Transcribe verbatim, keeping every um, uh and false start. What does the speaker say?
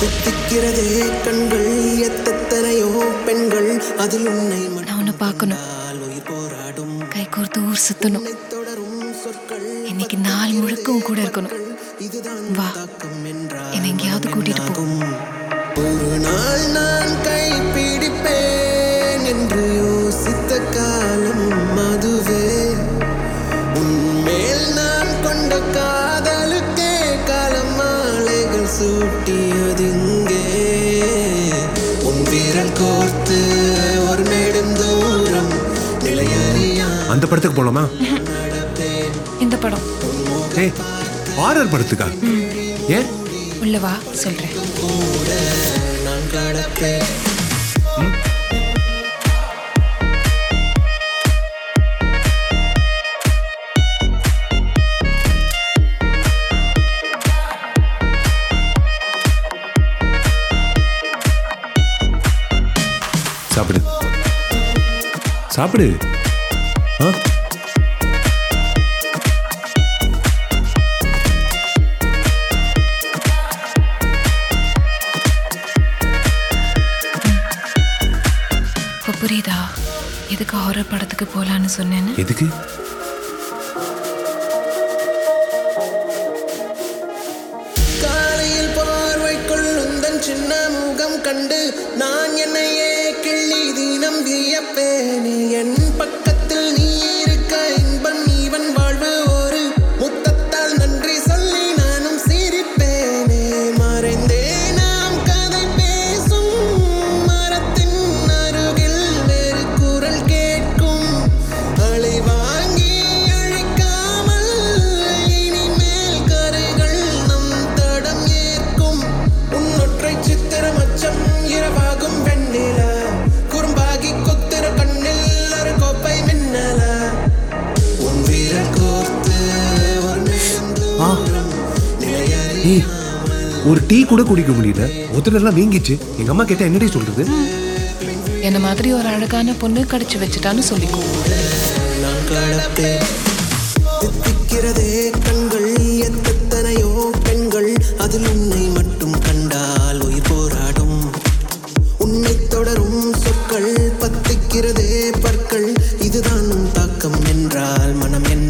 தித்திக்கிறதே கண்கள் எத்தனையோ பெண்கள் அதில் உன்னை நான் உன்னை பார்க்கணும், கை கோர்த்து ஊர் சுத்தணும், இன்னைக்கு நாள் முழுக்க உன் கூட இருக்கணும். வா, என்னை எங்கேயாவது கூட்டிட்டு போ. ஒரு நாள் நான் கை பிடிப்பேன் என்று யோசித்த காலம் அதுவே. உன்மேல் நான் கொண்ட காதலுக்கே காலம் மாலைகள் சூட்டியதிங்கே. உன் வீரல் கோர்த்து ஒரு நெடும் தூரம் நிலையறியா. அந்த படத்துக்கு போலாமா? இந்த படம் ஏய், ஹாரர் படத்துக்கா? ஏன்? உள்ள வா சொல்றேன். நான் கடப்பேன். சாப்பிடு சாப்பிடு. ஆ புரியுதா எதுக்கு ஹாரர் படத்துக்கு போலான்னு சொன்னேன்னு? எதுக்கு? காலையில் பார்வைக்குள் உந்தன் சின்ன முகம் கண்டு நான் என்னையே கிள்ளி தினம் வியப்பேனே. என் பக்கத்தில் நீ இருக்க இன்பம் இவன் வாழ்வு ஒரு முத்தத்தால் நன்றி சொல்லி நானும் சிரிப்பேனே. மறைந்தே நாம் கதை பேசும் மரத்தின் அருகில் வேறு குரல் கேட்கும். அலை வாங்கி அழைக்காமல் இனிமேல் கரைகள் நம் தடம் ஏற்கும். உன்னொற்றை சித்திர மச்சம் இரவாகும் வெண்ணிலா குறும்பாகி கொத்திர கண்ணில் ஒரு கோப்பை மின்னலா. உன் வீரல் கோர்த்து ஒரு நெடும் தூரம் நிலையறி. ஏய், ஒரு டீ கூட குடிக்க முடியல, ஒத்துலாம் வீங்கிச்சு. எங்க அம்மா கேட்டா என்னடி சொல்றது? என்ன மாதிரி ஒரு அழகான பொண்ணு கடிச்சு வச்சுட்டான்னு சொல்லிக்கோ. நான் கடப்பேன். தித்திக்கிறதே கண்கள் எத்தனையோ பெண்கள் அதில் உன்னை மட்டும் கண்டால் உயிர் போராடும். உன்னை தொடரும் சொற்கள் பத்திக்கிறதே பற்கள் இதுதான் தாக்கம் என்றால் மனம் என்ன